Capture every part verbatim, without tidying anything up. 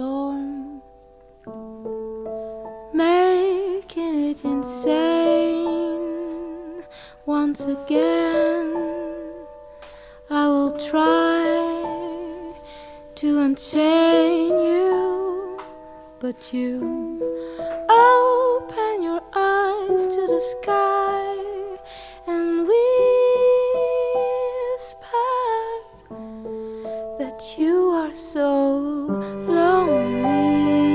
storm, making it insane. Once again I will try to unchain you, but you open your eyes to the sky and whisper that you are so lonely.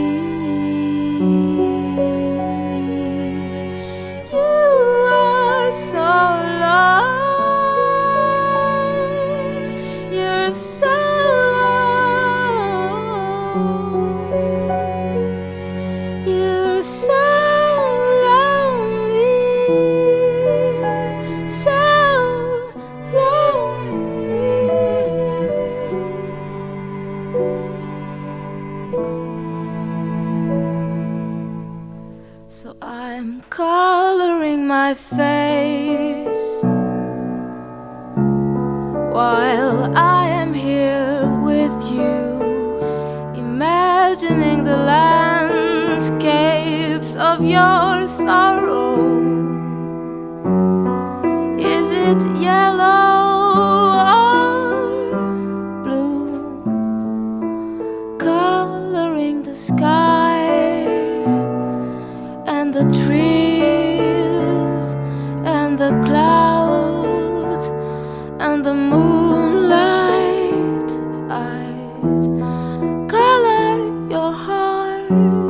You are so alone. You're so alone. You're so lonely. So So I'm coloring my face while I am here with you, imagining the landscapes of your sorrow. Is it yellow or blue? Coloring the sky and the trees and the clouds and the moonlight. I'd color your heart